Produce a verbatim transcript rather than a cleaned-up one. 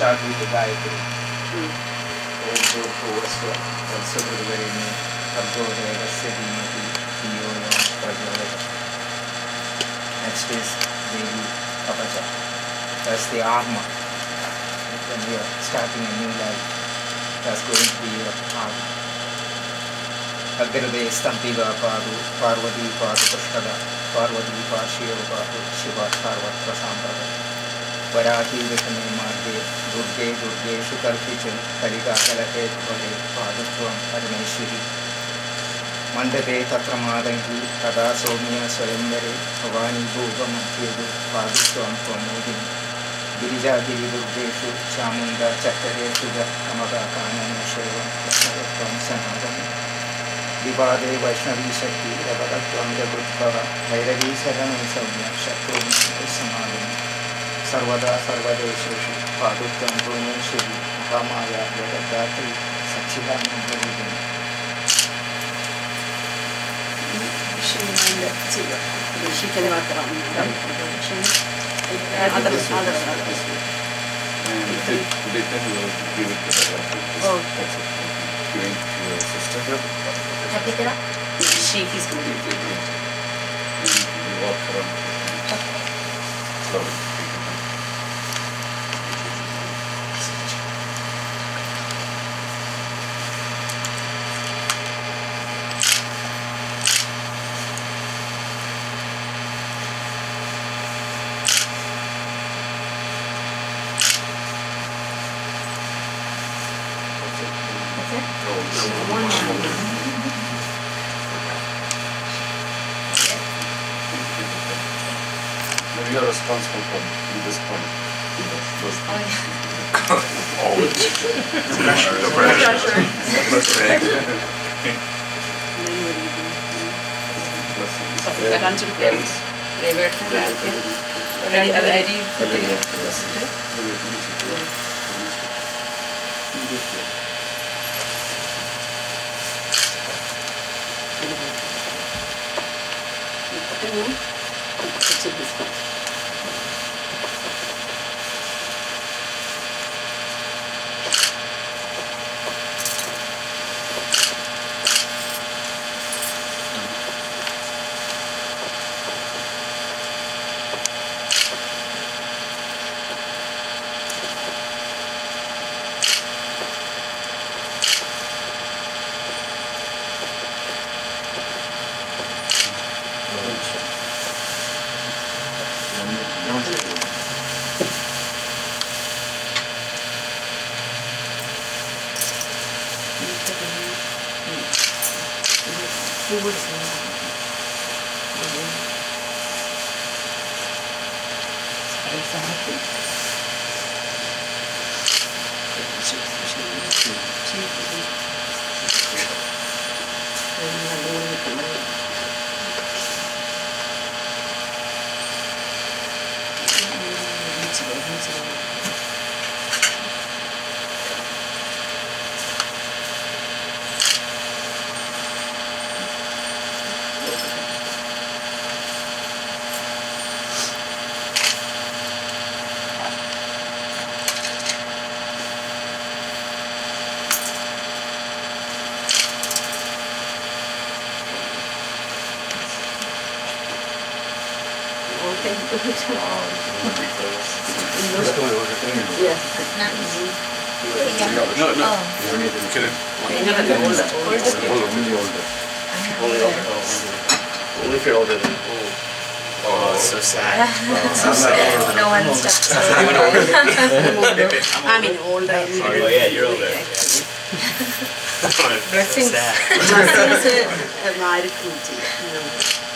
start with the Gayatri. Om Bhurvuvasva Tatsavitruvarenyam Bhargo Devasya Dhimati Dhiyo Yo Nah Prachodayat. Next is Devi Kapacha. That's the armor. When we are starting a new life, that's going to be your armor. Agrade Stampiva Padu, Parvati Padu Prashada, Parvati Pashiyo Padu, Shiva Sarvatra Sampada. Varahi Vikame Marge, Durge Durge Shukarpicha, Kalika Kalate Bhave, Padutvam Parameshwari. Mandape Tatra Madangi, Tada Somya Swayambare, Bhavani Bhuva Madhyedu, Padutvam Pramodini. Girija Giri Durgeshu, Chamunda Chakkare Shuja, Amaga Kanana Sheva, Saratvam Sanadana. Vivade Vaishnavi Shakti, Ravaratvam Jagutbhava, Bhairavi Saranam Saumya, Shakrum Samadana, Sarvada Sarvadeshu, Paduttam Bhumeshwari, Mahamaya, Jagaddatri, Sachidananda Bhuvini. She can work around. Other, other, other. Today, you will give it to her. Oh. That's it. Giving to your sister. Kapitera? She is going to do it. And you walk around. Slowly. You are responsible for this point. Always. The pressure. Yes. No, no. Oh. Kill it. Older. Only older. Only older. Only if you're older than. Oh, so sad. So sad. No one's just. Even older. I mean older. Oh yeah, you're older. Blessings. Blessings.